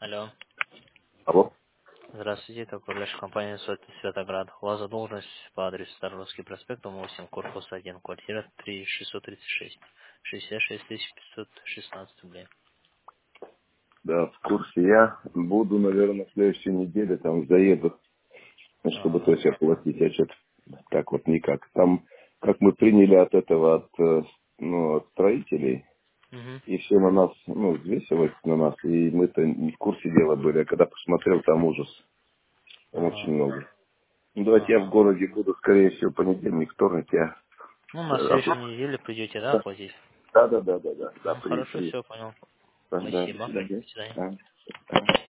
Алло. Алло. Здравствуйте, это управляющая компания Светоград. У вас задолженность по адресу Старовский проспект, дом 8, корпус 1, квартира 3636, 66 516 рублей. Да, в курсе. Я буду, наверное, в следующей неделе там заеду, чтобы то Ага. есть оплатить. Я что-то так вот никак. Там, как мы приняли от этого, от строителей, Угу. и все на нас, взвесилось на нас, и мы-то не в курсе дела были. А когда посмотрел, там ужас. Там очень Ага. много. Ну, давайте я в Ага. городе буду, скорее всего, понедельник, вторник. Я... Ну, на следующей неделе придете, да, оплатить? Да, Хорошо, при. все, понял. Да, до Спасибо. свидания. До свидания. Да.